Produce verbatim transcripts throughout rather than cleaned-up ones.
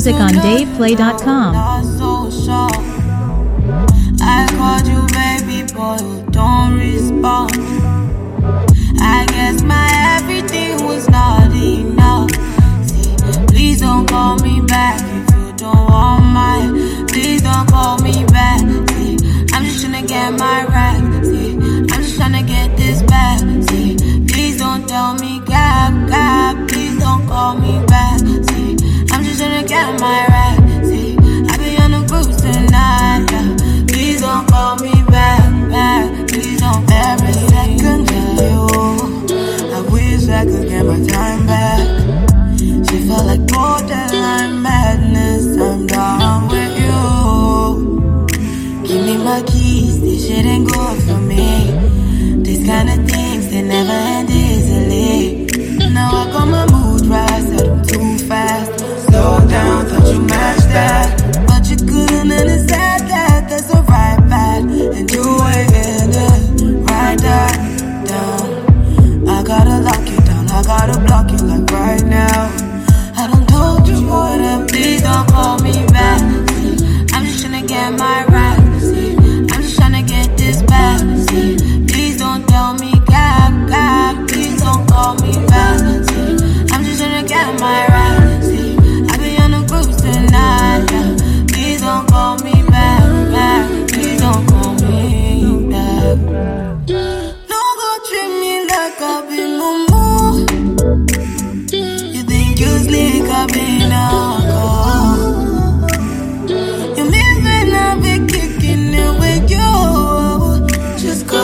music on dave play dot com. I called you baby boy, you don't respond. I guess my everything was not enough. See, please don't call me back if you don't want my. Please don't call me back. See, I'm just tryna get my right. See, I'm just tryna get this back. See, please don't tell me cap, cap. Please don't call me back. See, I'm just tryna get my right. See, I be on the cruise tonight. Yeah. Please don't call me back, back. Please don't every second with you. I wish I could get my time back. She felt like borderline madness. I'm down with you. Give me my keys, this shit ain't good for me. These kind of things, they never end easily. Now I got my mood right, said I'm too fast. Slow down, thought you matched that. But you couldn't understand that. There's a right back, and you ain't in it. Write that down. I gotta lock you down, I gotta block you like right now. I don't told you what up, please don't call me back. See, I'm just tryna get my right. See, I'm just tryna get this back. See, please don't tell me cap, cap. Please don't call me back. See, I'm just tryna get my right. See, I be on the cruise tonight. Yeah. Please don't call me back, back. Please don't call me back. No go treat me like I've been no more. You think you slick, I've been alcohol. You living, I've been kicking it with you. Just go.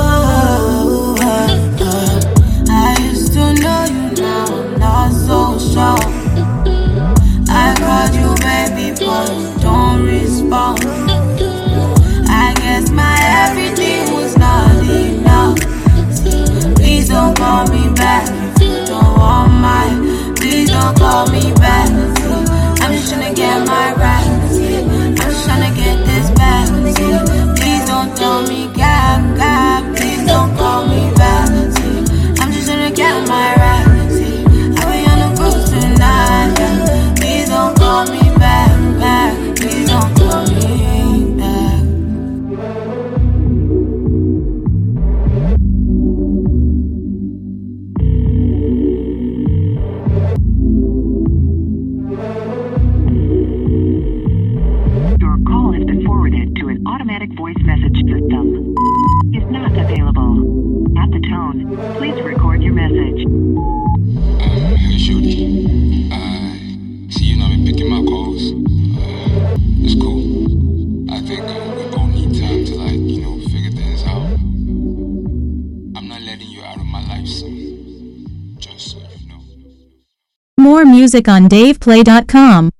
I used to know you, now I'm not so sure. I called you baby boy, you don't respond. I guess my everything was not enough. See, please don't call me back if you don't want my. Please don't call me back. See, I'm just tryna get my right. See, I'm just tryna get this back. See, please don't tell me cap, cap. Please don't call me back. See, I'm just tryna get my right. See, I be on the cruise tonight. Yeah. Please don't call me back, back. Please don't call me back. Your call has been forwarded to an automatic voice message system. Is not available. At the tone, please record your message. Uh, hey, shorty. Uh, see, you know, been picking my calls. Uh, it's cool. I think uh, we both need time to, like, you know, figure things out. I'm not letting you out of my life soon. Just so you know. More music on dave play dot com.